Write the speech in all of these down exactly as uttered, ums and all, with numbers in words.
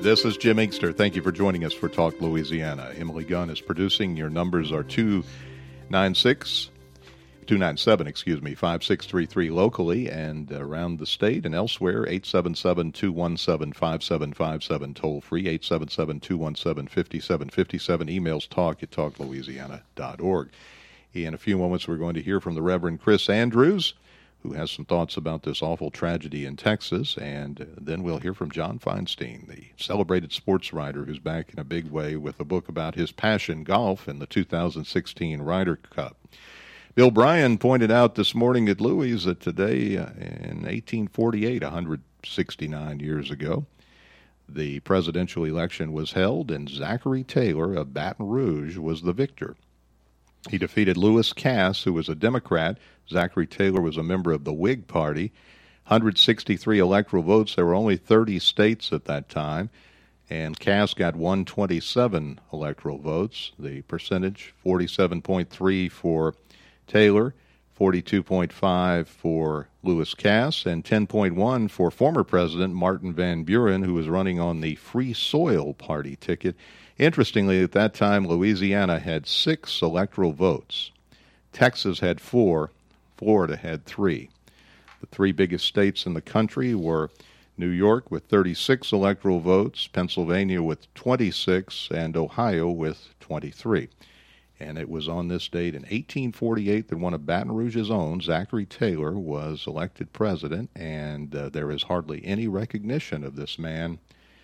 This is Jim Inkster. Thank you for joining us for Talk Louisiana. Emily Gunn is producing. Your numbers are two nine six, two nine seven, excuse me, five six three three locally and around the state and elsewhere, eight seven seven, two one seven, five seven five seven, toll free, eight seven seven, two one seven, five seven five seven, emails talk at talk louisiana dot org. In a few moments, we're going to hear from the Reverend Chris Andrews, who has some thoughts about this awful tragedy in Texas, and then we'll hear from John Feinstein, the celebrated sports writer who's back in a big way with a book about his passion, golf, and the two thousand sixteen Ryder Cup. Bill Bryan pointed out this morning at Louis that today, uh, in eighteen forty-eight, one hundred sixty-nine years ago, the presidential election was held, and Zachary Taylor of Baton Rouge was the victor. He defeated Lewis Cass, who was a Democrat. Zachary Taylor was a member of the Whig Party. one hundred sixty-three electoral votes. There were only thirty states at that time, and Cass got one hundred twenty-seven electoral votes. The percentage, forty-seven point three for Taylor, forty-two point five for Lewis Cass, and ten point one for former President Martin Van Buren, who was running on the Free Soil Party ticket. Interestingly, at that time, Louisiana had six electoral votes. Texas had four. Florida had three. The three biggest states in the country were New York with thirty-six electoral votes, Pennsylvania with twenty-six, and Ohio with twenty-three. And it was on this date in eighteen forty-eight that one of Baton Rouge's own, Zachary Taylor, was elected president, and uh, there is hardly any recognition of this man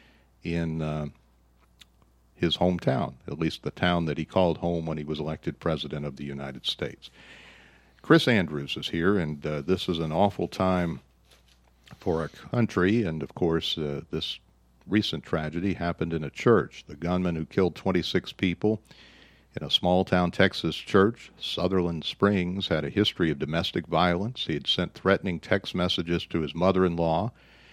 in uh, his hometown, at least the town that he called home when he was elected president of the United States. Chris Andrews is here, and uh, this is an awful time for our country, and of course uh, this recent tragedy happened in a church. The gunman who killed twenty-six people in a small-town Texas church, Sutherland Springs, had a history of domestic violence. He had sent threatening text messages to his mother-in-law,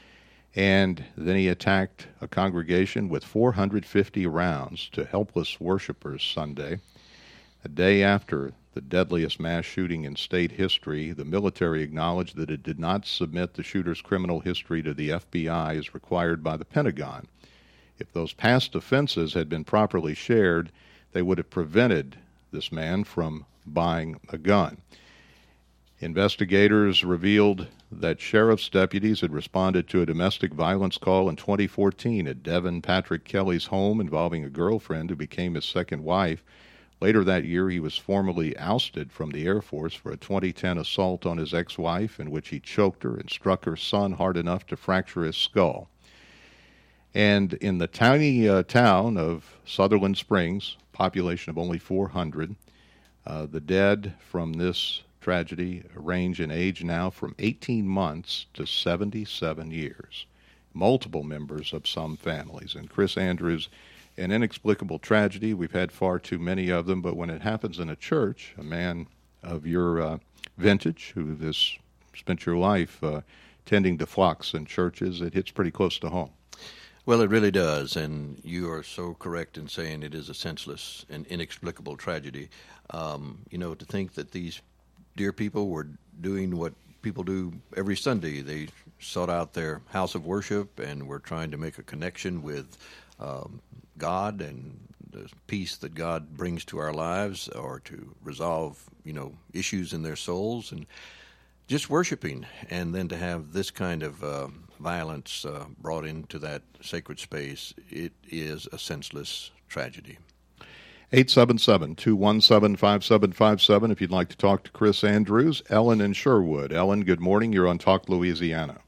and then he attacked a congregation with four hundred fifty rounds to helpless worshipers Sunday. A day after the deadliest mass shooting in state history, the military acknowledged that it did not submit the shooter's criminal history to the F B I as required by the Pentagon. If those past offenses had been properly shared, they would have prevented this man from buying a gun. Investigators revealed that sheriff's deputies had responded to a domestic violence call in twenty fourteen at Devin Patrick Kelly's home involving a girlfriend who became his second wife. Later that year, he was formally ousted from the Air Force for a twenty ten assault on his ex-wife in which he choked her and struck her son hard enough to fracture his skull. And in the tiny uh, town of Sutherland Springs, population of only four hundred, uh, the dead from this tragedy range in age now from eighteen months to seventy-seven years. Multiple members of some families. And Chris Andrews, an inexplicable tragedy. We've had far too many of them, but when it happens in a church, a man of your uh, vintage who has spent your life uh, tending to flocks in churches, it hits pretty close to home. Well, it really does, and you are so correct in saying it is a senseless and inexplicable tragedy. Um, you know, to think that these dear people were doing what people do every Sunday. They sought out their house of worship and were trying to make a connection with um, God and the peace that God brings to our lives, or to resolve, you know, issues in their souls, and just worshiping. And then to have this kind of uh, violence uh, brought into that sacred space, it is a senseless tragedy. eight seven seven, two one seven, five seven five seven if you'd like to talk to Chris Andrews. Ellen in Sherwood. Ellen, good morning. You're on Talk Louisiana.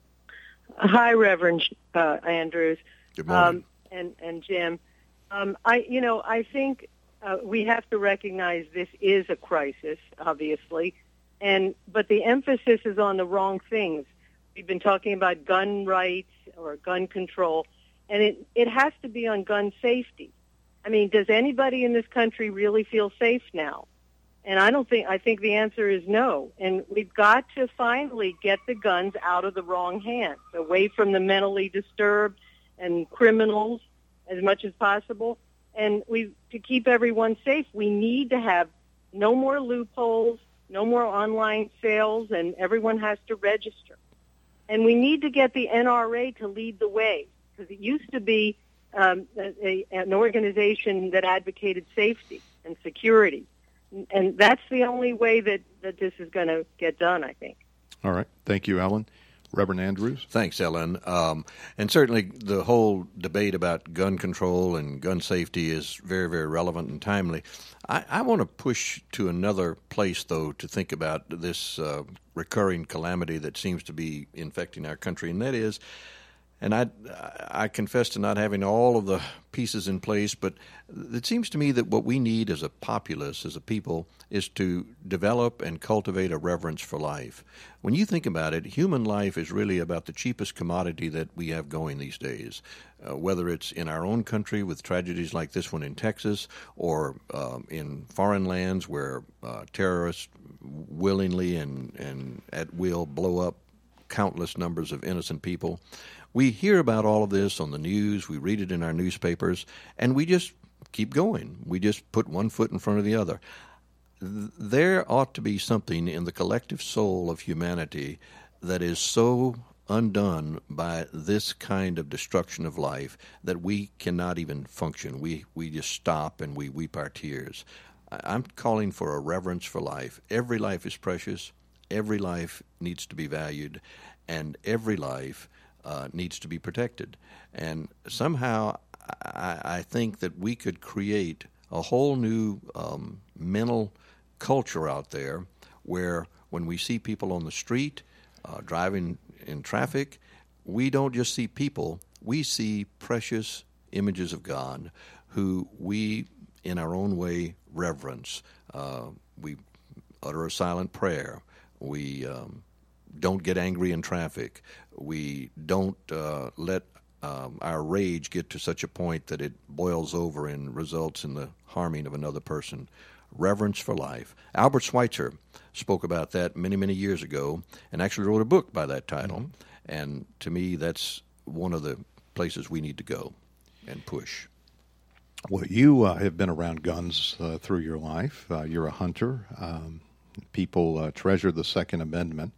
Hi, Reverend uh, Andrews. Good morning. Um, and, and Jim. Um, I, you know, I think uh, we have to recognize this is a crisis, obviously, and but the emphasis is on the wrong things. We've been talking about gun rights or gun control, and it, it has to be on gun safety. I mean, does anybody in this country really feel safe now? And I don't think, I think the answer is no. And we've got to finally get the guns out of the wrong hands, away from the mentally disturbed and criminals as much as possible. And we, to keep everyone safe, we need to have no more loopholes, no more online sales, and everyone has to register. And we need to get the N R A to lead the way, because it used to be um, a, a, an organization that advocated safety and security. And that's the only way that, that this is going to get done, I think. All right. Thank you, Ellen. Reverend Andrews? Thanks, Ellen. Um, and certainly the whole debate about gun control and gun safety is very, very relevant and timely. I, I want to push to another place, though, to think about this uh, recurring calamity that seems to be infecting our country, and that is, and I, I confess to not having all of the pieces in place, but it seems to me that what we need as a populace, as a people, is to develop and cultivate a reverence for life. When you think about it, human life is really about the cheapest commodity that we have going these days, uh, whether it's in our own country with tragedies like this one in Texas, or um, in foreign lands where uh, terrorists willingly and, and at will blow up countless numbers of innocent people. We hear about all of this on the news, we read it in our newspapers, and we just keep going. We just put one foot in front of the other. There ought to be something in the collective soul of humanity that is so undone by this kind of destruction of life that we cannot even function. We we just stop and we weep our tears. I'm calling for a reverence for life. Every life is precious. Every life needs to be valued, and every life uh, needs to be protected. And somehow I, I think that we could create a whole new um, mental culture out there where when we see people on the street uh, driving in traffic, we don't just see people, we see precious images of God who we, in our own way, reverence. Uh, we utter a silent prayer. We um, don't get angry in traffic. We don't uh, let um, our rage get to such a point that it boils over and results in the harming of another person. Reverence for life. Albert Schweitzer spoke about that many, many years ago and actually wrote a book by that title. Mm-hmm. And to me, that's one of the places we need to go and push. Well, you uh, have been around guns uh, through your life. Uh, you're a hunter. Um, people uh, treasure the Second Amendment,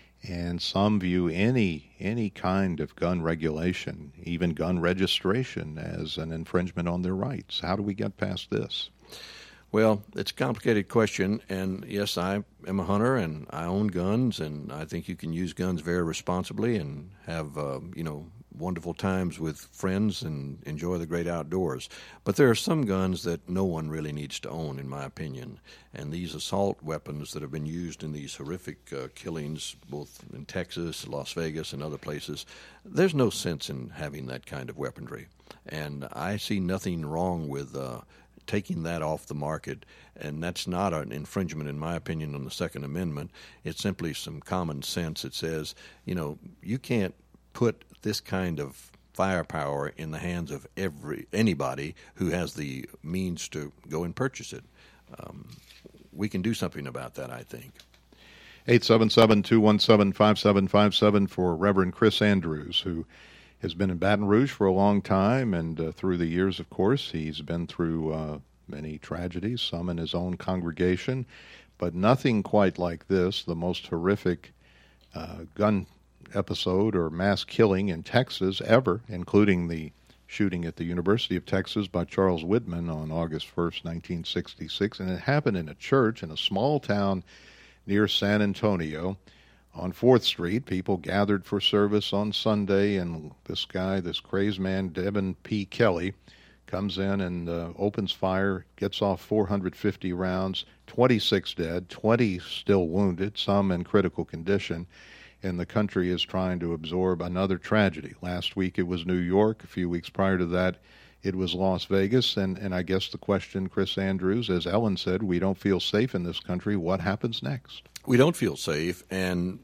and some view any any kind of gun regulation, even gun registration, as an infringement on their rights. How do we get past this? Well, it's a complicated question, and yes, I am a hunter, and I own guns, and I think you can use guns very responsibly and have, uh, you know, wonderful times with friends and enjoy the great outdoors. But there are some guns that no one really needs to own, in my opinion, and these assault weapons that have been used in these horrific uh, killings, both in Texas, Las Vegas, and other places, there's no sense in having that kind of weaponry, and I see nothing wrong with uh, taking that off the market, and that's not an infringement, in my opinion, on the Second Amendment. It's simply some common sense that says, you know, you can't put this kind of firepower in the hands of every anybody who has the means to go and purchase it. Um, we can do something about that, I think. eight seven seven, two one seven, five seven five seven for Reverend Chris Andrews, who has been in Baton Rouge for a long time, and uh, through the years, of course, he's been through uh, many tragedies, some in his own congregation, but nothing quite like this, the most horrific uh, gun episode or mass killing in Texas ever, including the shooting at the University of Texas by Charles Whitman on August first, nineteen sixty-six, and it happened in a church in a small town near San Antonio. On fourth Street, people gathered for service on Sunday, and this guy, this crazed man, Devin P. Kelly, comes in and uh, opens fire, gets off four hundred fifty rounds, twenty-six dead, twenty still wounded, some in critical condition, and the country is trying to absorb another tragedy. Last week it was New York. A few weeks prior to that, it was Las Vegas, and, and I guess the question, Chris Andrews, as Ellen said, we don't feel safe in this country. What happens next? We don't feel safe, and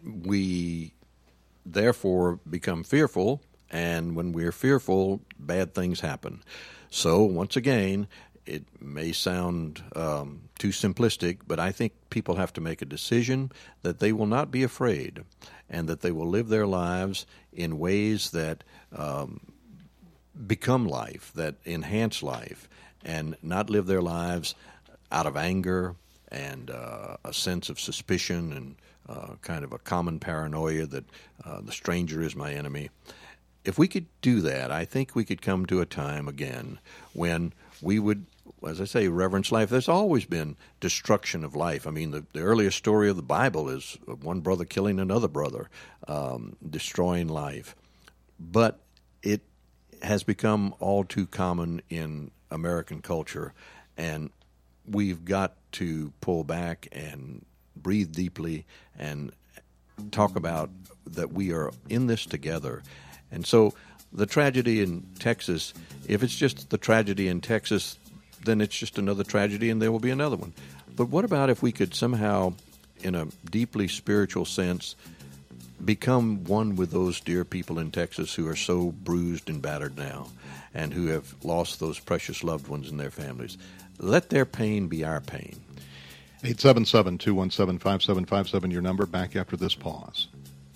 we therefore become fearful, and when we're fearful, bad things happen. So, once again, it may sound um, too simplistic, but I think people have to make a decision that they will not be afraid, and that they will live their lives in ways that um, become life, that enhance life, and not live their lives out of anger and uh, a sense of suspicion and uh, kind of a common paranoia that uh, the stranger is my enemy. if we could do that, I think we could come to a time again when we would, as I say, reverence life. There's always been destruction of life. I mean, the, the earliest story of the Bible is one brother killing another brother, um, destroying life. But it has become all too common in American culture, and we've got to pull back and breathe deeply and talk about that we are in this together. And so the tragedy in Texas, if it's just the tragedy in Texas, then it's just another tragedy and there will be another one. But what about if we could somehow, in a deeply spiritual sense, become one with those dear people in Texas who are so bruised and battered now and who have lost those precious loved ones in their families? Let their pain be our pain. eight seven seven, two one seven, five seven five seven, your number, back after this pause.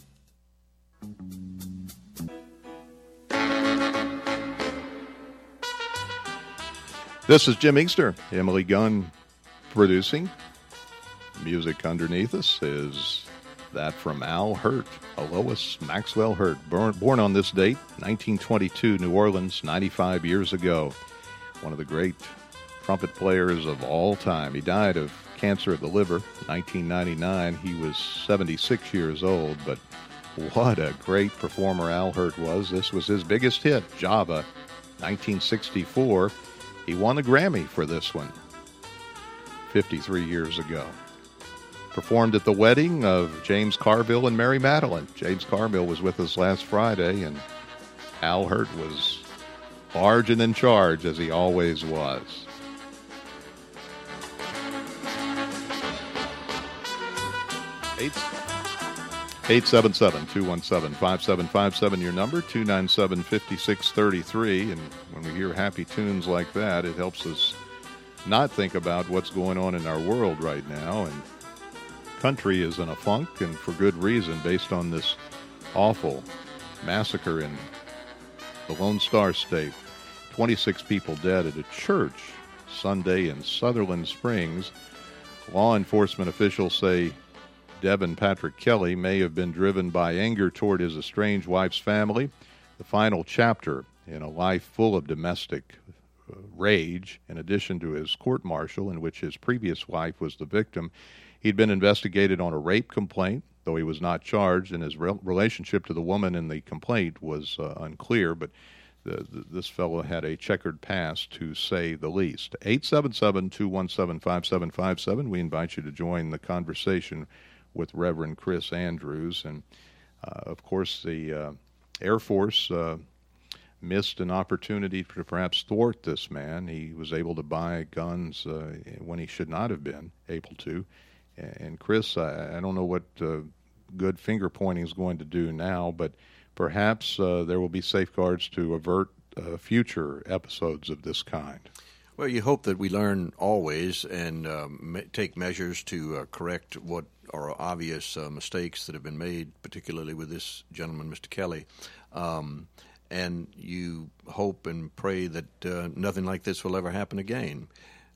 This is Jim Easter, Emily Gunn producing. Music underneath us is that from Al Hirt, Alois Maxwell Hirt, born, born on this date, nineteen twenty-two, New Orleans, ninety-five years ago. One of the great trumpet players of all time. He died of cancer of the liver, nineteen ninety-nine. He was seventy-six years old, but what a great performer Al Hirt was. This was his biggest hit, Java, nineteen sixty-four. He won a Grammy for this one fifty-three years ago. Performed at the wedding of James Carville and Mary Madeline. James Carville was with us last Friday, and Al Hirt was large and in charge, as he always was. eight seven seven, two one seven, five seven five seven, your number, two nine seven, five six three three. And when we hear happy tunes like that, it helps us not think about what's going on in our world right now. And country is in a funk, and for good reason, based on this awful massacre in the Lone Star State. twenty-six people dead at a church Sunday in Sutherland Springs. Law enforcement officials say Devin Patrick Kelly may have been driven by anger toward his estranged wife's family. The final chapter in a life full of domestic uh, rage, in addition to his court-martial in which his previous wife was the victim. He'd been investigated on a rape complaint, though he was not charged, and his re- relationship to the woman in the complaint was uh, unclear, but the, the, this fellow had a checkered past, to say the least. eight seven seven, two one seven, five seven five seven. We invite you to join the conversation with Reverend Chris Andrews. And, uh, of course, the uh, Air Force uh, missed an opportunity to perhaps thwart this man. He was able to buy guns uh, when he should not have been able to. And, Chris, I, I don't know what uh, good finger-pointing is going to do now, but perhaps uh, there will be safeguards to avert uh, future episodes of this kind. Well, you hope that we learn always and um, take measures to uh, correct what are obvious uh, mistakes that have been made, particularly with this gentleman, Mister Kelly. Um, and you hope and pray that uh, nothing like this will ever happen again.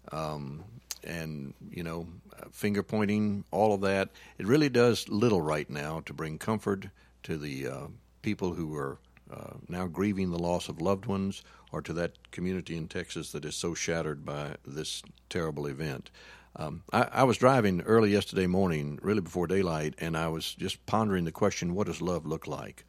Um, and, you know, finger pointing, all of that, it really does little right now to bring comfort to the uh, people who are uh, now grieving the loss of loved ones, or to that community in Texas that is so shattered by this terrible event. Um, I, I was driving early yesterday morning, really before daylight, and I was just pondering the question, what does love look like?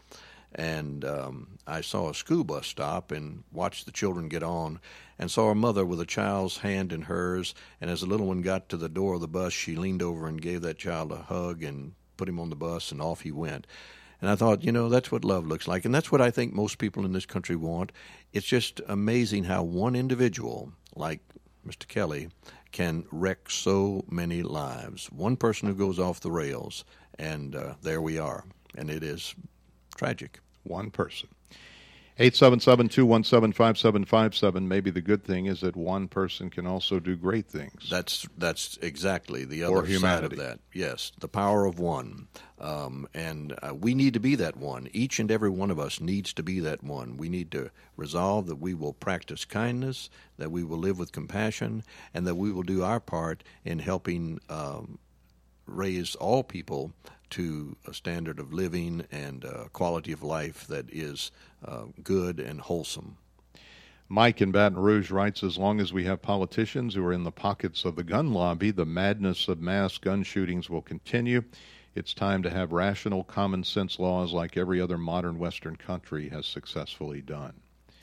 And um, I saw a school bus stop and watched the children get on, and saw a mother with a child's hand in hers, and as the little one got to the door of the bus, she leaned over and gave that child a hug and put him on the bus, and off he went. And I thought, you know, that's what love looks like, and that's what I think most people in this country want. It's just amazing how one individual, like Mister Kelly, can wreck so many lives. One person who goes off the rails, and uh, there we are, and it is tragic. One person. eight seven seven, two one seven, five seven five seven. Maybe the good thing is that one person can also do great things. That's that's exactly the Or other humanity. side of that. Yes, the power of one. Um, and uh, we need to be that one. Each and every one of us needs to be that one. We need to resolve that we will practice kindness, that we will live with compassion, and that we will do our part in helping um, raise all people to a standard of living and uh, quality of life that is uh, good and wholesome. Mike in Baton Rouge writes, as long as we have politicians who are in the pockets of the gun lobby, the madness of mass gun shootings will continue. It's time to have rational, common sense laws like every other modern Western country has successfully done.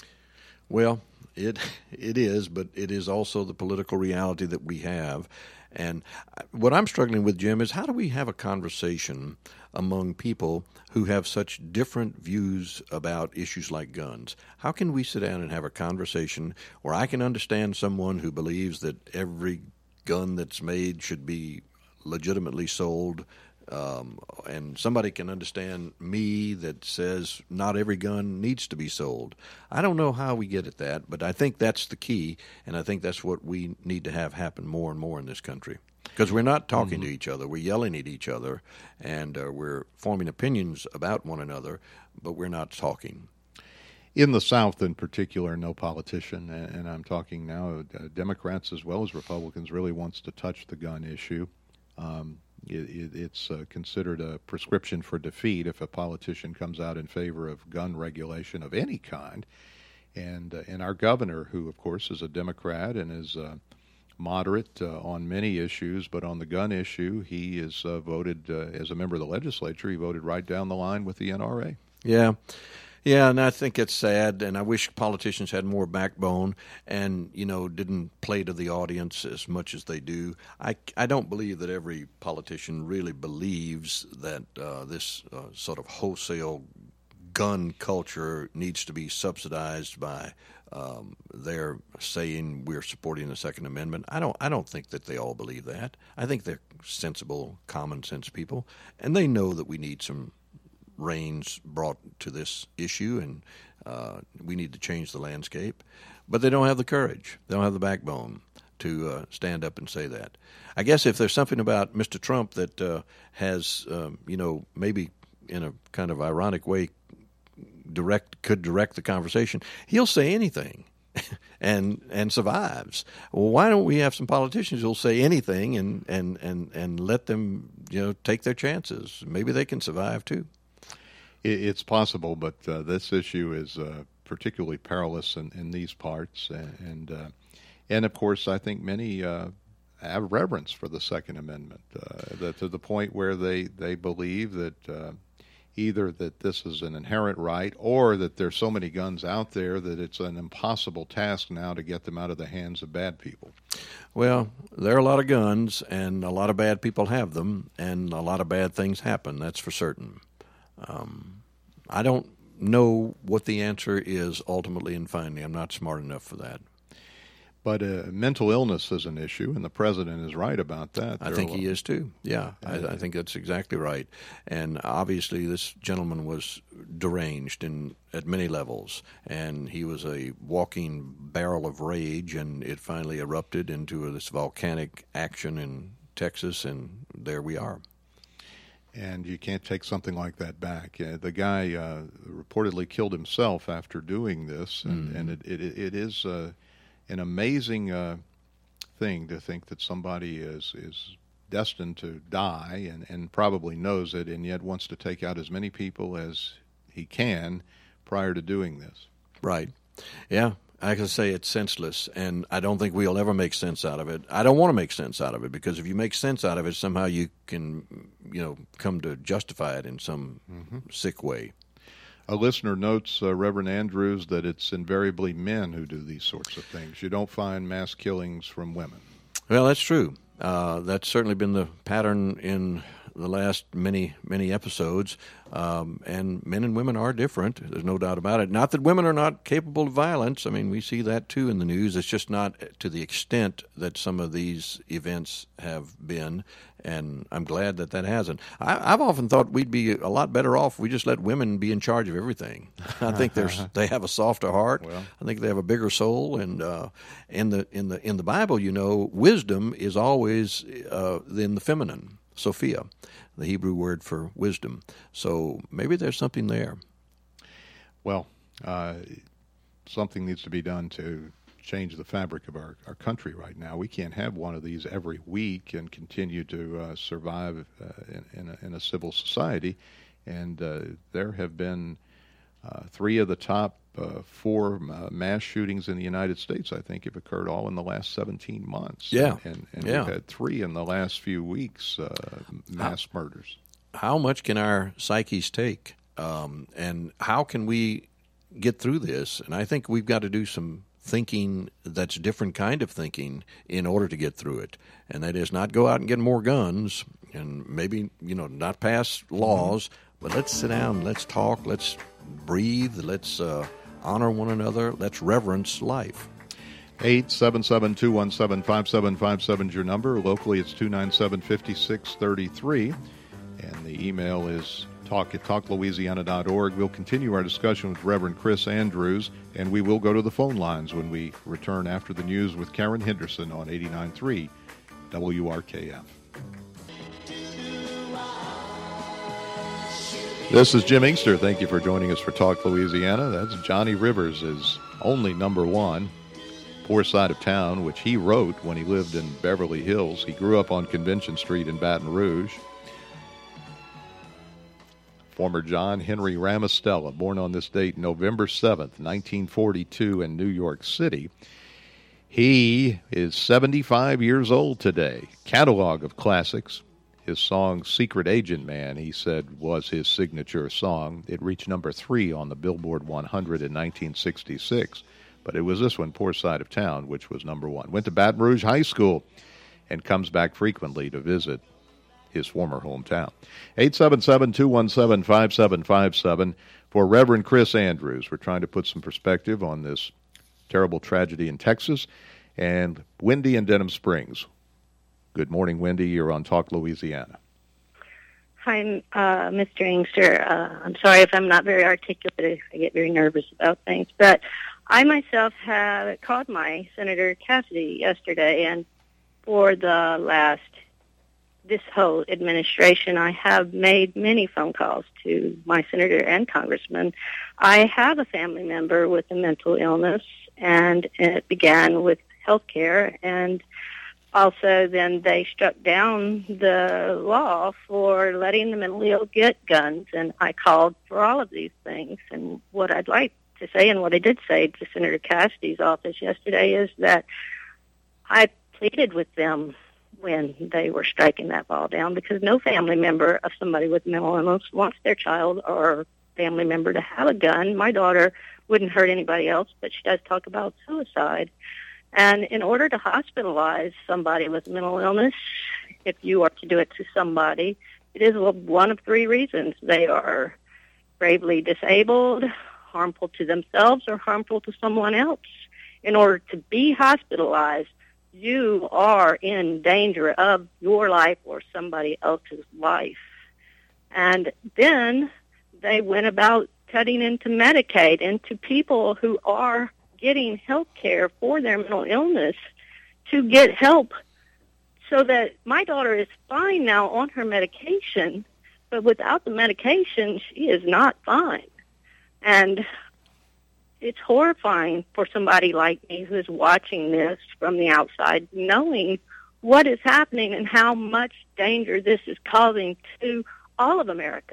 Well, it it is, but it is also the political reality that we have. And what I'm struggling with, Jim, is how do we have a conversation among people who have such different views about issues like guns? How can we sit down and have a conversation where I can understand someone who believes that every gun that's made should be legitimately sold, um, and somebody can understand me that says not every gun needs to be sold? I don't know how we get at that, but I think that's the key, and I think that's what we need to have happen more and more in this country. Because we're not talking mm-hmm. to each other, we're yelling at each other, and uh, we're forming opinions about one another, but we're not talking. In the South in particular, no politician, and I'm talking now uh, Democrats as well as Republicans, really wants to touch the gun issue. Um, it, it, it's uh, considered a prescription for defeat if a politician comes out in favor of gun regulation of any kind. And, uh, and our governor, who, of course, is a Democrat and is uh, moderate uh, on many issues, but on the gun issue, he is uh, voted, uh, as a member of the legislature, he voted right down the line with the N R A. Yeah. Yeah, and I think it's sad, and I wish politicians had more backbone and, you know, didn't play to the audience as much as they do. I, I don't believe that every politician really believes that uh, this uh, sort of wholesale gun culture needs to be subsidized by um, their saying we're supporting the Second Amendment. I don't I don't think that they all believe that. I think they're sensible, common sense people, and they know that we need some reins brought to this issue, and uh, we need to change the landscape. But they don't have the courage. They don't have the backbone to uh, stand up and say that. I guess if there's something about Mister Trump that uh, has, um, you know, maybe in a kind of ironic way, direct could direct the conversation, he'll say anything and and survives. Well, why don't we have some politicians who'll say anything and, and, and, and let them, you know, take their chances? Maybe they can survive too. It's possible, but uh, this issue is uh, particularly perilous in, in these parts, and and, uh, and of course, I think many uh, have reverence for the Second Amendment, uh, that to the point where they they believe that uh, either that this is an inherent right, or that there's so many guns out there that it's an impossible task now to get them out of the hands of bad people. Well, there are a lot of guns, and a lot of bad people have them, and a lot of bad things happen. That's for certain. Um, I don't know what the answer is ultimately and finally. I'm not smart enough for that. But uh, mental illness is an issue, and the president is right about that. I think he is too. Yeah, I, I think that's exactly right. And obviously, this gentleman was deranged in at many levels, and he was a walking barrel of rage, and it finally erupted into this volcanic action in Texas, and there we are. And you can't take something like that back. Uh, the guy uh, reportedly killed himself after doing this, and, mm. and it, it, it is uh, an amazing uh, thing to think that somebody is, is destined to die and, and probably knows it, and yet wants to take out as many people as he can prior to doing this. Right. Yeah. I can say it's senseless, and I don't think we'll ever make sense out of it. I don't want to make sense out of it, because if you make sense out of it, somehow you can, you know, come to justify it in some mm-hmm. sick way. A listener notes, uh, Reverend Andrews, that it's invariably men who do these sorts of things. You don't find mass killings from women. Well, that's true. Uh, that's certainly been the pattern in the last many, many episodes. Um, and men and women are different. There's no doubt about it. Not that women are not capable of violence. I mean, we see that too in the news. It's just not to the extent that some of these events have been. And I'm glad that that hasn't. I, I've often thought we'd be a lot better off if we just let women be in charge of everything. I think there's they have a softer heart. Well, I think they have a bigger soul. And uh, in the in the in the Bible, you know, wisdom is always uh, in the feminine. Sophia, the Hebrew word for wisdom. So maybe there's something there. Well, uh, something needs to be done to change the fabric of our, our country right now. We can't have one of these every week and continue to uh, survive uh, in, in, a, in a civil society. And uh, there have been uh, three of the top uh, four uh, mass shootings in the United States, I think, have occurred all in the last seventeen months. Yeah. And, and yeah. we've had three in the last few weeks, uh, mass how, murders. How much can our psyches take? Um, and how can we get through this? And I think we've got to do some thinking that's a different kind of thinking in order to get through it. And that is not go out and get more guns and maybe, you know, not pass laws, mm-hmm. but let's sit down, let's talk, let's breathe, let's uh, honor one another, let's reverence life. eight seven seven, two one seven, five seven five seven is your number. Locally, it's two nine seven, five six three three. And the email is talk at talk louisiana dot org. We'll continue our discussion with Reverend Chris Andrews, and we will go to the phone lines when we return after the news with Karen Henderson on eighty-nine point three W R K F. This is Jim Inkster. Thank you for joining us for Talk Louisiana. That's Johnny Rivers' only number one, Poor Side of Town, which he wrote when he lived in Beverly Hills. He grew up on Convention Street in Baton Rouge. Former John Henry Ramostella, born on this date, November seventh, nineteen forty-two, in New York City. He is seventy-five years old today. Catalog of classics. His song, Secret Agent Man, he said, was his signature song. It reached number three on the Billboard one hundred in nineteen sixty-six. But it was this one, Poor Side of Town, which was number one. Went to Baton Rouge High School and comes back frequently to visit his former hometown. eight seven seven, two one seven, five seven five seven for Reverend Chris Andrews. We're trying to put some perspective on this terrible tragedy in Texas. And Wendy in Denham Springs. Good morning, Wendy. You're on Talk Louisiana. Hi, uh, Mister Inkster. Uh, I'm sorry if I'm not very articulate. I get very nervous about things. But I myself have called my Senator Cassidy yesterday, and for the last this whole administration, I have made many phone calls to my senator and congressman. I have a family member with a mental illness, and it began with health care, and also then they struck down the law for letting the mentally ill get guns, and I called for all of these things. And what I'd like to say, and what I did say to Senator Cassidy's office yesterday, is that I pleaded with them when they were striking that law down, because no family member of somebody with mental illness wants their child or family member to have a gun. My daughter wouldn't hurt anybody else, but she does talk about suicide. And in order to hospitalize somebody with mental illness, if you are to do it to somebody, it is one of three reasons. They are gravely disabled, harmful to themselves, or harmful to someone else. In order to be hospitalized, you are in danger of your life or somebody else's life. And then they went about cutting into Medicaid, into people who are getting health care for their mental illness to get help, so that my daughter is fine now on her medication, but without the medication, she is not fine. And it's horrifying for somebody like me who's watching this from the outside, knowing what is happening and how much danger this is causing to all of America.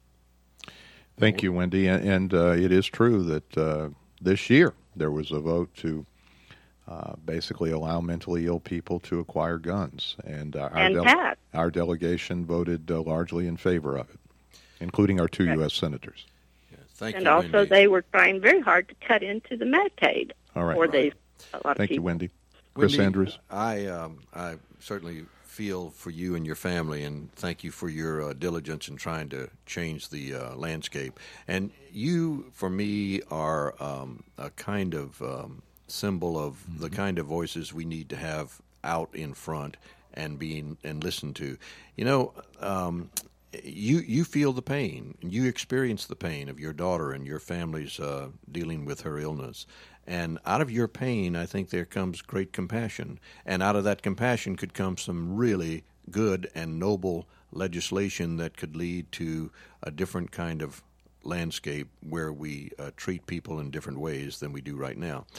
Thank you, Wendy. And uh, it is true that uh, this year there was a vote to uh, basically allow mentally ill people to acquire guns. And, uh, our, and dele- our delegation voted uh, largely in favor of it, including our two okay. U S senators. Thank and you, also, Wendy. they were trying very hard to cut into the Medicaid. All right. For right. these, a lot Thank of you, Wendy. Chris Wendy, Andrews. I um, I certainly feel for you and your family, and thank you for your uh, diligence in trying to change the uh, landscape. And you, for me, are um, a kind of um, symbol of mm-hmm. the kind of voices we need to have out in front and being and listened to. You know. Um, You you feel the pain, and you experience the pain of your daughter and your family's uh, dealing with her illness. And out of your pain, I think there comes great compassion. And out of that compassion could come some really good and noble legislation that could lead to a different kind of landscape where we uh, treat people in different ways than we do right now.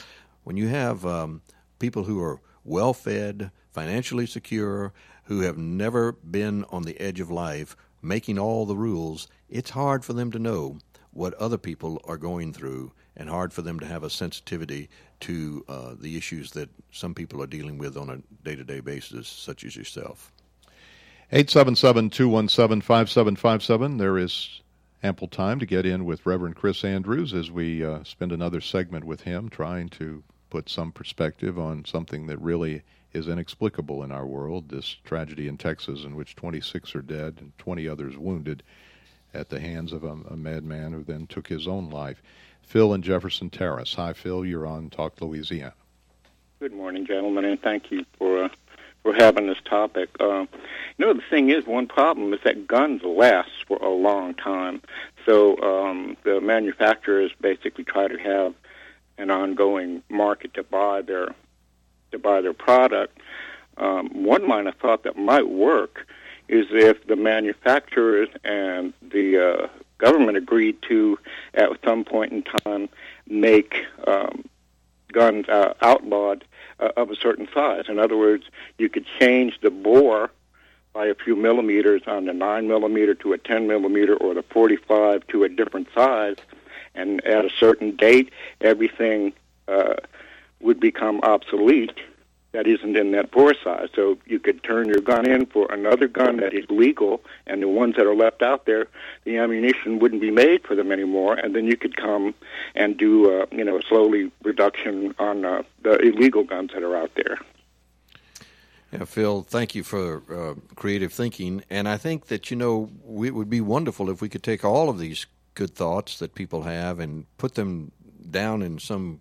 when you have um, people who are well-fed, financially secure, who have never been on the edge of life, making all the rules, it's hard for them to know what other people are going through, and hard for them to have a sensitivity to uh, the issues that some people are dealing with on a day-to-day basis, such as yourself. eight seven seven, two one seven, five seven five seven. There is ample time to get in with Reverend Chris Andrews as we uh, spend another segment with him trying to put some perspective on something that really is inexplicable in our world, this tragedy in Texas in which twenty-six are dead and twenty others wounded at the hands of a, a madman who then took his own life. Phil in Jefferson Terrace. Hi, Phil. You're on Talk Louisiana. Good morning, gentlemen, and thank you for uh, for having this topic. Uh, you know, the thing is, one problem is that guns last for a long time. So um, the manufacturers basically try to have an ongoing market to buy their to buy their product. Um, one line of thought that might work is if the manufacturers and the uh, government agreed to, at some point in time, make um, guns uh, outlawed uh, of a certain size. In other words, you could change the bore by a few millimeters on the nine millimeter to a ten millimeter, or the forty-five to a different size, and at a certain date, everything uh, would become obsolete that isn't in that bore size. So you could turn your gun in for another gun that is legal, and the ones that are left out there, the ammunition wouldn't be made for them anymore, and then you could come and do, uh, you know, a slowly reduction on uh, the illegal guns that are out there. Yeah, Phil, thank you for uh, creative thinking, and I think that, you know, it would be wonderful if we could take all of these good thoughts that people have and put them down in some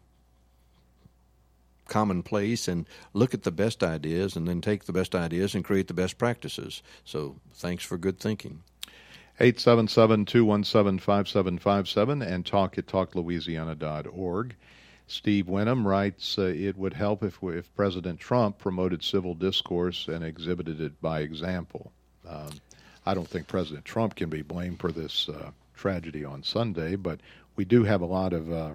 common place and look at the best ideas and then take the best ideas and create the best practices. So thanks for good thinking. eight seven seven, two one seven, five seven five seven and talk at talk louisiana dot org. Steve Wenham writes, uh, it would help if if President Trump promoted civil discourse and exhibited it by example. Um, I don't think President Trump can be blamed for this uh, tragedy on Sunday, but we do have a lot of uh,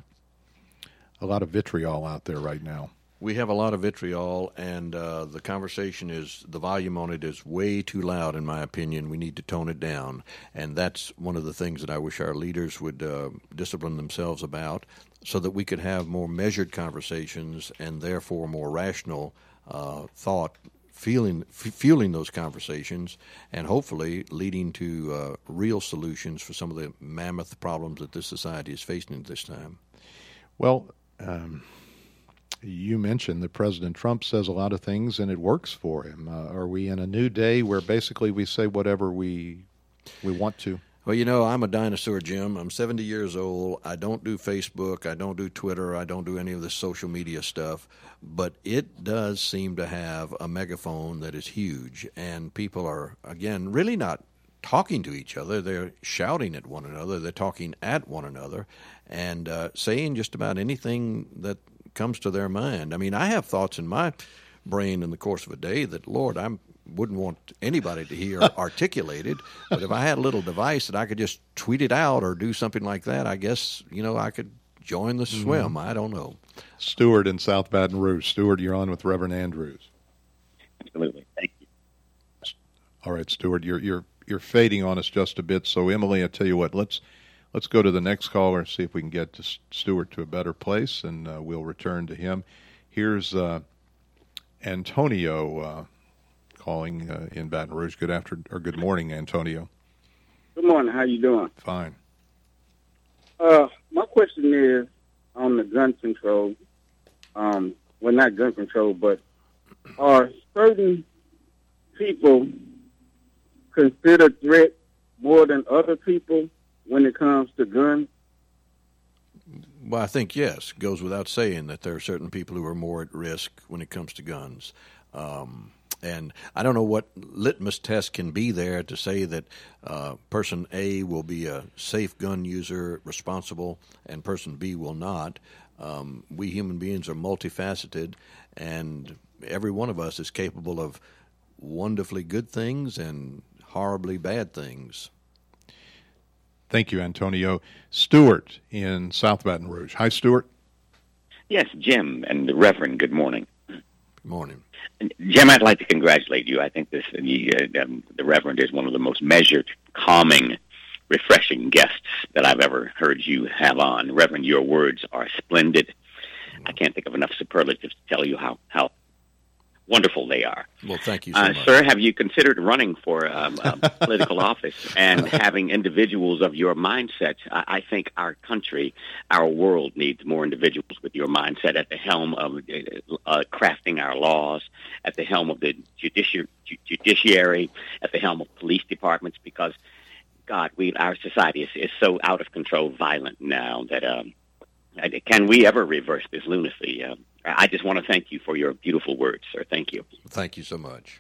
a lot of vitriol out there right now. We have a lot of vitriol, and uh, the conversation is, the volume on it is way too loud, in my opinion. We need to tone it down, and that's one of the things that I wish our leaders would uh, discipline themselves about, so that we could have more measured conversations and therefore more rational uh, thought, feeling, f- fueling those conversations, and hopefully leading to uh, real solutions for some of the mammoth problems that this society is facing at this time. Well, um, you mentioned that President Trump says a lot of things and it works for him. Uh, are we in a new day where basically we say whatever we we want to? Well, you know, I'm a dinosaur, Jim. I'm seventy years old. I don't do Facebook. I don't do Twitter. I don't do any of this social media stuff. But it does seem to have a megaphone that is huge. And people are, again, really not talking to each other. They're shouting at one another. They're talking at one another and uh, saying just about anything that comes to their mind. I mean, I have thoughts in my brain in the course of a day that, Lord, I wouldn't want anybody to hear articulated, but if I had a little device that I could just tweet it out or do something like that, I guess, you know, I could join the swim. Mm-hmm. I don't know. Stuart in South Baton Rouge. Stuart, you're on with Reverend Andrews. Absolutely. Thank you. All right, Stuart, you're you're you're fading on us just a bit. So, Emily, I tell you what, let's let's go to the next caller and see if we can get to Stuart to a better place, and uh, we'll return to him. Here's uh, Antonio uh, calling uh, in Baton Rouge. Good after or good morning, Antonio. Good morning. How you doing? Fine. Uh, my question is on the gun control. Um, well, not gun control, but are certain people considered threat more than other people when it comes to guns? Well, I think, yes. It goes without saying that there are certain people who are more at risk when it comes to guns. Um, and I don't know what litmus test can be there to say that uh, person A will be a safe gun user, responsible, and person B will not. Um, we human beings are multifaceted, and every one of us is capable of wonderfully good things and horribly bad things. Thank you, Antonio. Stuart in South Baton Rouge. Hi, Stuart. Yes, Jim and the Reverend, good morning. Good morning. Jim, I'd like to congratulate you. I think this the, uh, um, the Reverend is one of the most measured, calming, refreshing guests that I've ever heard you have on. Reverend, your words are splendid. I can't think of enough superlatives to tell you how, how wonderful they are. Well, thank you so uh, much. Sir, have you considered running for um, a political office and having individuals of your mindset? I, I think our country, our world needs more individuals with your mindset at the helm of uh, crafting our laws, at the helm of the judici- judiciary, at the helm of police departments, because, God, we our society is, is so out of control, violent now that um, can we ever reverse this lunacy? Uh, I just want to thank you for your beautiful words, sir. Thank you. Thank you so much.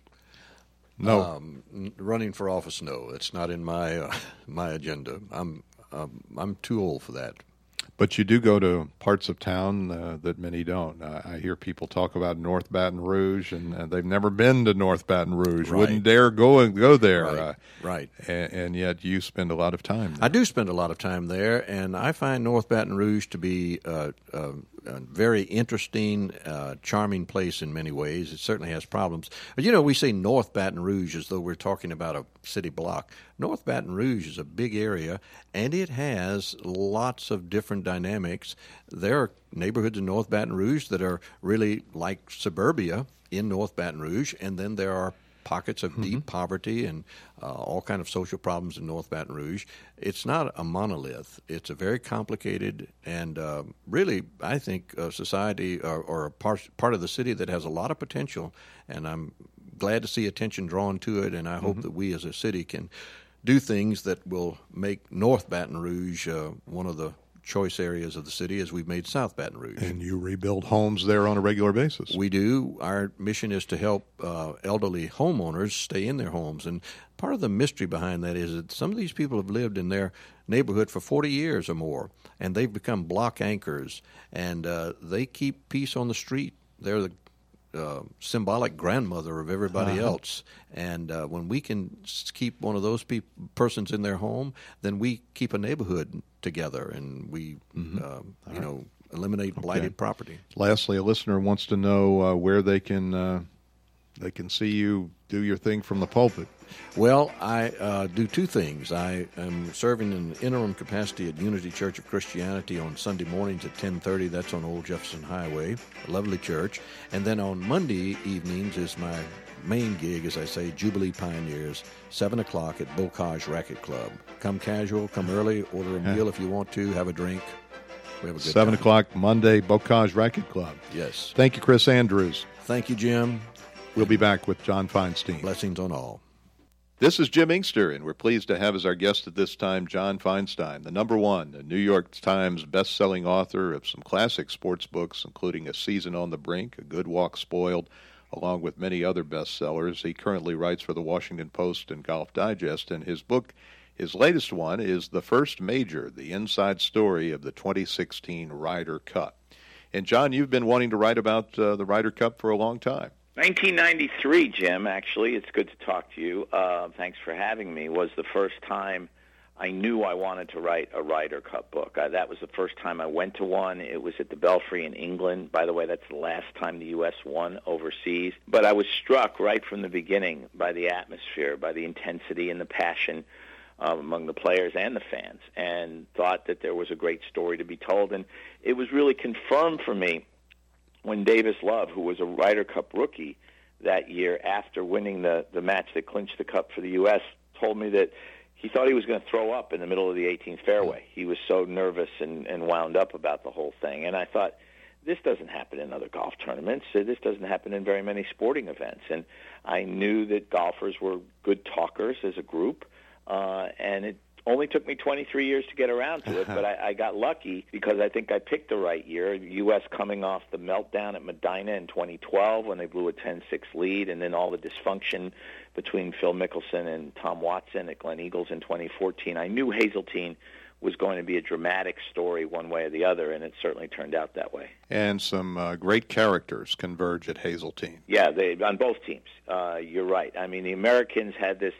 No. Um, running for office, no. It's not in my uh, my agenda. I'm um, I'm too old for that. But you do go to parts of town uh, that many don't. Uh, I hear people talk about North Baton Rouge, and uh, they've never been to North Baton Rouge. Right. Wouldn't dare go and go there. Right. Uh, right. And, and yet you spend a lot of time there. I do spend a lot of time there, and I find North Baton Rouge to be uh, uh, a very interesting, uh, charming place in many ways. It certainly has problems. But, you know, we say North Baton Rouge as though we're talking about a city block. North Baton Rouge is a big area, and it has lots of different dynamics. There are neighborhoods in North Baton Rouge that are really like suburbia in North Baton Rouge, and then there are pockets of mm-hmm. deep poverty and uh, all kind of social problems in North Baton Rouge. It's not a monolith. It's a very complicated and uh, really, I think, a society or, or a part, part of the city that has a lot of potential, and I'm glad to see attention drawn to it, and I hope mm-hmm. that we as a city can do things that will make North Baton Rouge uh, one of the choice areas of the city as we've made South Baton Rouge. And you rebuild homes there on a regular basis. We do. Our mission is to help uh, elderly homeowners stay in their homes. And part of the mystery behind that is that some of these people have lived in their neighborhood for forty years or more, and they've become block anchors, and uh, they keep peace on the street. They're the Uh, symbolic grandmother of everybody uh-huh. else, and uh, when we can keep one of those pe- persons in their home, then we keep a neighborhood together, and we, mm-hmm. uh, you right. know, eliminate okay. blighted property. Lastly, a listener wants to know uh, where they can uh, they can see you do your thing from the pulpit. Well, I uh, do two things. I am serving in an interim capacity at Unity Church of Christianity on Sunday mornings at ten thirty. That's on Old Jefferson Highway, a lovely church. And then on Monday evenings is my main gig, as I say, Jubilee Pioneers, seven o'clock at Bocage Racket Club. Come casual, come early, order a meal if you want to, have a drink. We have a good seven time. o'clock Monday, Bocage Racket Club. Yes. Thank you, Chris Andrews. Thank you, Jim. We'll be back with John Feinstein. Blessings on all. This is Jim Inkster, and we're pleased to have as our guest at this time John Feinstein, the number one the New York Times best-selling author of some classic sports books, including A Season on the Brink, A Good Walk Spoiled, along with many other bestsellers. He currently writes for the Washington Post and Golf Digest, and his book, his latest one, is The First Major, the inside story of the twenty sixteen Ryder Cup. And, John, you've been wanting to write about uh, the Ryder Cup for a long time. nineteen ninety-three, Jim, actually, it's good to talk to you. Uh, thanks for having me, was the first time I knew I wanted to write a Ryder Cup book. Uh, that was the first time I went to one. It was at the Belfry in England. By the way, that's the last time the U S won overseas. But I was struck right from the beginning by the atmosphere, by the intensity and the passion uh, among the players and the fans, and thought that there was a great story to be told. And it was really confirmed for me when Davis Love, who was a Ryder Cup rookie that year after winning the, the match that clinched the Cup for the U S, told me that he thought he was going to throw up in the middle of the eighteenth fairway. He was so nervous and, and wound up about the whole thing. And I thought, this doesn't happen in other golf tournaments. This doesn't happen in very many sporting events. And I knew that golfers were good talkers as a group, uh, and it only took me twenty-three years to get around to it, but I, I got lucky because I think I picked the right year. The U S coming off the meltdown at Medina in twenty twelve when they blew a ten six lead, and then all the dysfunction between Phil Mickelson and Tom Watson at Glen Eagles in twenty fourteen. I knew Hazeltine was going to be a dramatic story one way or the other, and it certainly turned out that way. And some uh, great characters converge at Hazeltine. Yeah, they on both teams. Uh, you're right. I mean, the Americans had this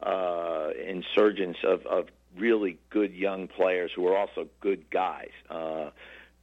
uh, insurgence of, of really good young players who were also good guys. Uh,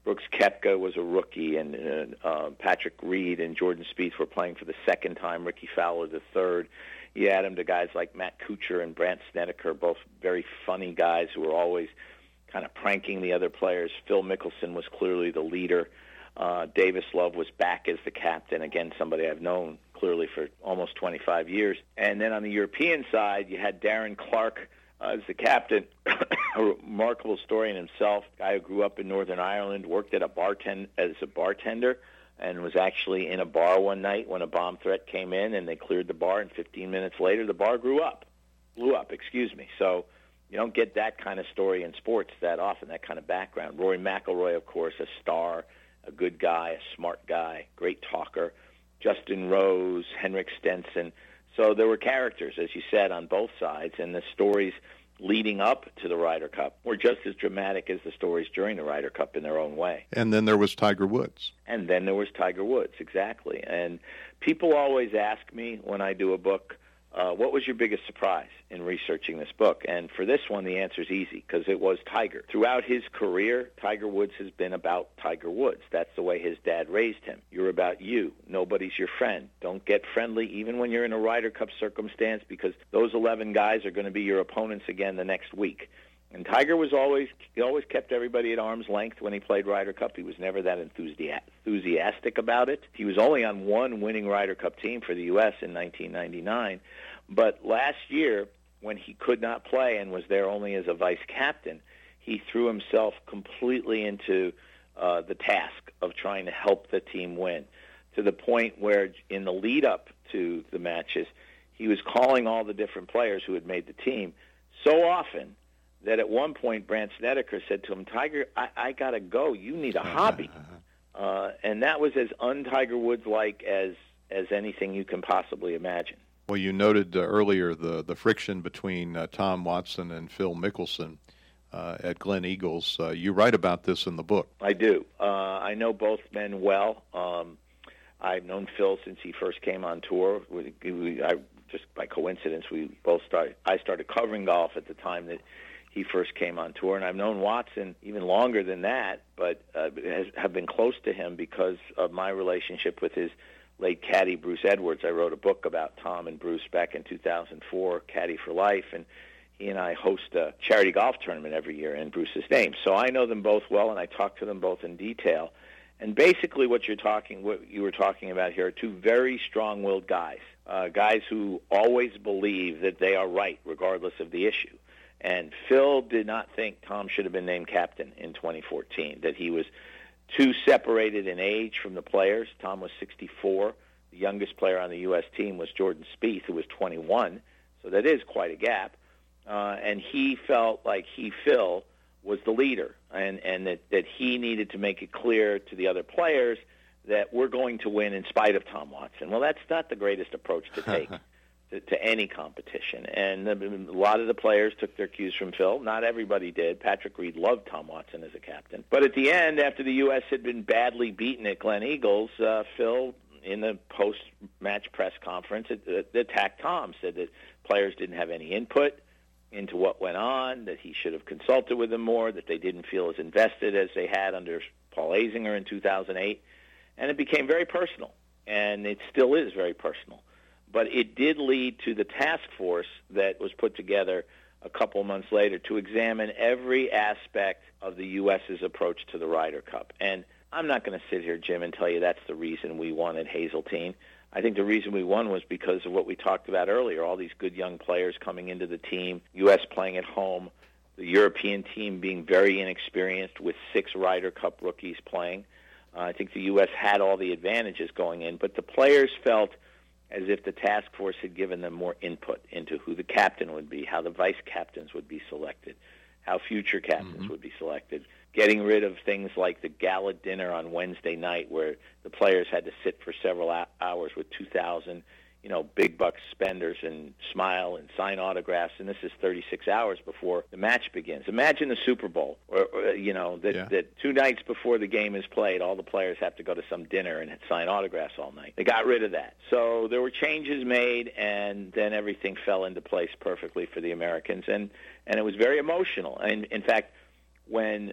Brooks Koepka was a rookie, and uh, uh, Patrick Reed and Jordan Spieth were playing for the second time. Ricky Fowler the third. You add them to guys like Matt Kuchar and Brandt Snedeker, both very funny guys who were always kind of pranking the other players. Phil Mickelson was clearly the leader. Uh, Davis Love was back as the captain, again, somebody I've known clearly for almost twenty-five years. And then on the European side, you had Darren Clarke uh, as the captain, a remarkable story in himself, guy who grew up in Northern Ireland, worked at a bartend as a bartender, and was actually in a bar one night when a bomb threat came in, and they cleared the bar, and fifteen minutes later, the bar grew up, blew up, excuse me. So you don't get that kind of story in sports that often, that kind of background. Rory McIlroy, of course, a star, a good guy, a smart guy, great talker. Justin Rose, Henrik Stenson. So there were characters, as you said, on both sides, and the stories leading up to the Ryder Cup were just as dramatic as the stories during the Ryder Cup in their own way. And then there was Tiger Woods. And then there was Tiger Woods, exactly. And people always ask me when I do a book, uh, what was your biggest surprise in researching this book? And for this one, the answer is easy, because it was Tiger. Throughout his career, Tiger Woods has been about Tiger Woods. That's the way his dad raised him. You're about you. Nobody's your friend. Don't get friendly even when you're in a Ryder Cup circumstance, because those eleven guys are going to be your opponents again the next week. And Tiger was always, he always kept everybody at arm's length when he played Ryder Cup. He was never that enthusiastic about it. He was only on one winning Ryder Cup team for the U S in nineteen ninety-nine. But last year, when he could not play and was there only as a vice captain, he threw himself completely into uh, the task of trying to help the team win, to the point where in the lead-up to the matches, he was calling all the different players who had made the team so often that at one point Brandt Snedeker said to him, Tiger, I, I got to go. You need a hobby. Uh, and that was as un-Tiger Woods-like as, as anything you can possibly imagine. Well, you noted uh, earlier the, the friction between uh, Tom Watson and Phil Mickelson uh, at Glen Eagles. Uh, you write about this in the book. I do. Uh, I know both men well. Um, I've known Phil since he first came on tour. We, we, I, just by coincidence, we both started. I started covering golf at the time that he first came on tour, and I've known Watson even longer than that, but uh, has, have been close to him because of my relationship with his late caddy, Bruce Edwards. I wrote a book about Tom and Bruce back in two thousand four, Caddy for Life, and he and I host a charity golf tournament every year in Bruce's name. So I know them both well, and I talk to them both in detail. And basically what you're talking, what you were talking about here are two very strong-willed guys, uh, guys who always believe that they are right regardless of the issue. And Phil did not think Tom should have been named captain in twenty fourteen, that he was too separated in age from the players. Tom was sixty-four. The youngest player on the U S team was Jordan Spieth, who was twenty-one. So that is quite a gap. Uh, and he felt like he, Phil, was the leader, and, and that, that he needed to make it clear to the other players that we're going to win in spite of Tom Watson. Well, that's not the greatest approach to take to, to any competition. And a lot of the players took their cues from Phil. Not everybody did. Patrick Reed loved Tom Watson as a captain. But at the end, after the U S had been badly beaten at Glen Eagles, uh, Phil, in the post-match press conference, attacked Tom, said that players didn't have any input into what went on, that he should have consulted with them more, that they didn't feel as invested as they had under Paul Azinger in two thousand eight. And it became very personal, and it still is very personal. But it did lead to the task force that was put together a couple months later to examine every aspect of the U S's approach to the Ryder Cup. And I'm not going to sit here, Jim, and tell you that's the reason we won at Hazeltine. I think the reason we won was because of what we talked about earlier, all these good young players coming into the team, U S playing at home, the European team being very inexperienced with six Ryder Cup rookies playing. Uh, I think the U S had all the advantages going in, but the players felt as if the task force had given them more input into who the captain would be, how the vice captains would be selected, how future captains mm-hmm. would be selected, getting rid of things like the gala dinner on Wednesday night where the players had to sit for several hours with two thousand, you know, big bucks spenders and smile and sign autographs, and this is thirty-six hours before the match begins. Imagine the Super Bowl, or, or you know, that, yeah. that two nights before the game is played, all the players have to go to some dinner and sign autographs all night. They got rid of that. So there were changes made, and then everything fell into place perfectly for the Americans, and, and it was very emotional. And in fact, when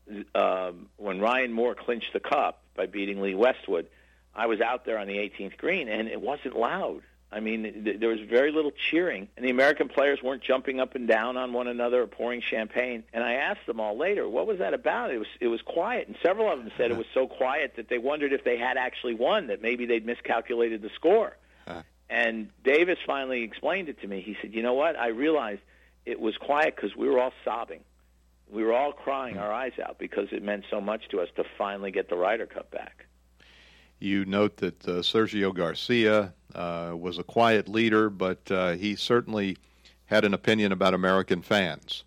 um, when Ryan Moore clinched the cup by beating Lee Westwood, I was out there on the eighteenth green, and it wasn't loud. I mean, th- there was very little cheering, and the American players weren't jumping up and down on one another or pouring champagne. And I asked them all later, what was that about? It was it was quiet, and several of them said it was so quiet that they wondered if they had actually won, that maybe they'd miscalculated the score. Huh. And Davis finally explained it to me. He said, you know what? I realized it was quiet because we were all sobbing. We were all crying our eyes out because it meant so much to us to finally get the Ryder Cup back. You note that uh, Sergio Garcia uh, was a quiet leader, but uh, he certainly had an opinion about American fans.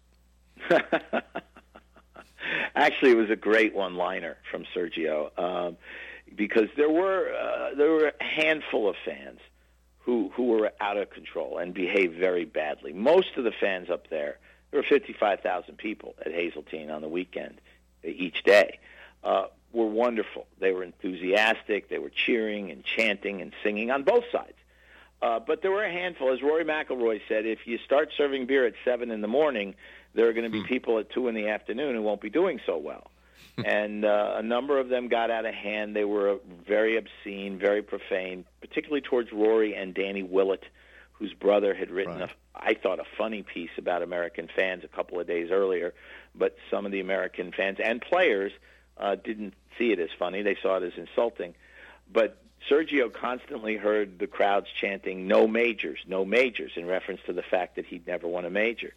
Actually, it was a great one-liner from Sergio um, because there were uh, there were a handful of fans who who were out of control and behaved very badly. Most of the fans up there, there were fifty-five thousand people at Hazeltine on the weekend each day. Uh, were wonderful. They were enthusiastic. They were cheering and chanting and singing on both sides. Uh, but there were a handful. As Rory McIlroy said, if you start serving beer at seven in the morning, there are going to be people at two in the afternoon who won't be doing so well. And uh, a number of them got out of hand. They were very obscene, very profane, particularly towards Rory and Danny Willett, whose brother had written, right. a, I thought, a funny piece about American fans a couple of days earlier. But some of the American fans and players Uh, didn't see it as funny. They saw it as insulting. But Sergio constantly heard the crowds chanting, no majors, no majors, in reference to the fact that he'd never won a major.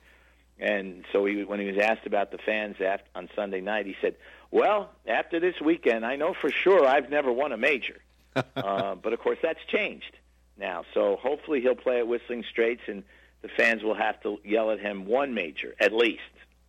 And so he, when he was asked about the fans after, on Sunday night, he said, well, after this weekend, I know for sure I've never won a major. uh, but, of course, that's changed now. So hopefully he'll play at Whistling Straits, and the fans will have to yell at him one major, at least.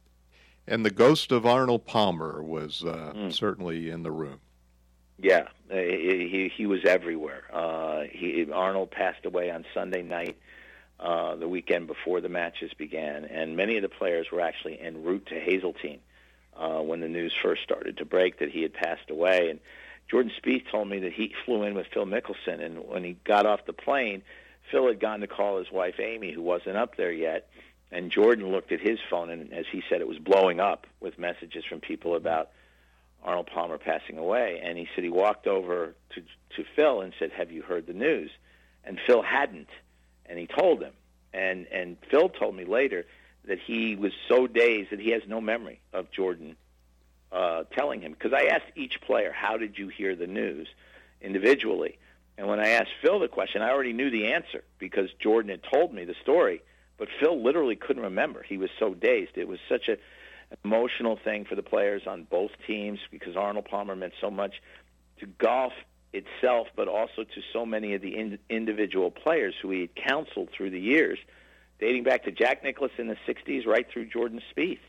And the ghost of Arnold Palmer was uh, mm. certainly in the room. Yeah, he he, he was everywhere. Uh, he, Arnold passed away on Sunday night, uh, the weekend before the matches began, and many of the players were actually en route to Hazeltine uh, when the news first started to break that he had passed away. And Jordan Spieth told me that he flew in with Phil Mickelson, and when he got off the plane, Phil had gone to call his wife Amy, who wasn't up there yet. And Jordan looked at his phone, and as he said, it was blowing up with messages from people about Arnold Palmer passing away. And he said he walked over to to Phil and said, have you heard the news? And Phil hadn't, and he told him. And and Phil told me later that he was so dazed that he has no memory of Jordan uh, telling him. Because I asked each player, how did you hear the news individually? And when I asked Phil the question, I already knew the answer because Jordan had told me the story. But Phil literally couldn't remember. He was so dazed. It was such an emotional thing for the players on both teams because Arnold Palmer meant so much to golf itself, but also to so many of the in- individual players who he had counseled through the years, dating back to Jack Nicklaus in the sixties right through Jordan Spieth.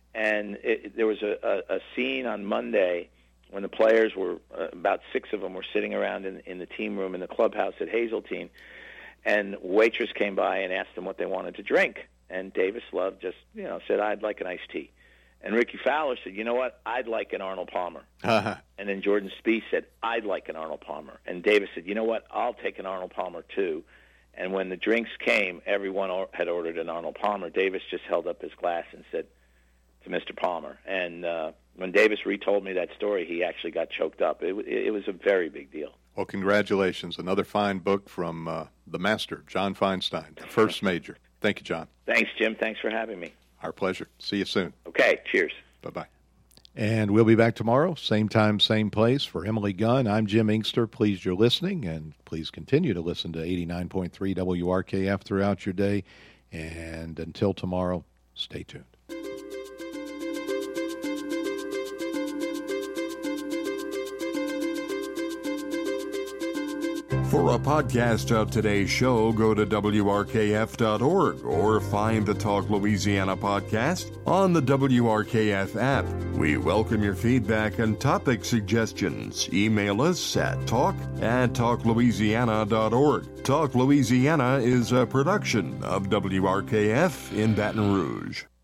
And it, there was a, a, a scene on Monday when the players were, uh, about six of them were sitting around in, in the team room in the clubhouse at Hazeltine, and a waitress came by and asked them what they wanted to drink. And Davis Love just, you know, said, I'd like an iced tea. And Ricky Fowler said, you know what, I'd like an Arnold Palmer. Uh-huh. And then Jordan Spieth said, I'd like an Arnold Palmer. And Davis said, you know what, I'll take an Arnold Palmer too. And when the drinks came, everyone had ordered an Arnold Palmer. Davis just held up his glass and said to Mister Palmer. And uh, when Davis retold me that story, he actually got choked up. It, it was a very big deal. Well, congratulations. Another fine book from uh, the master, John Feinstein, the first major. Thank you, John. Thanks, Jim. Thanks for having me. Our pleasure. See you soon. Okay, cheers. Bye-bye. And we'll be back tomorrow, same time, same place. For Emily Gunn, I'm Jim Inkster. Pleased you're listening, and please continue to listen to eighty-nine point three W R K F throughout your day. And until tomorrow, stay tuned. For a podcast of today's show, go to W R K F dot org or find the Talk Louisiana podcast on the W R K F app. We welcome your feedback and topic suggestions. Email us at talk at talk louisiana dot org. Talk Louisiana is a production of W R K F in Baton Rouge.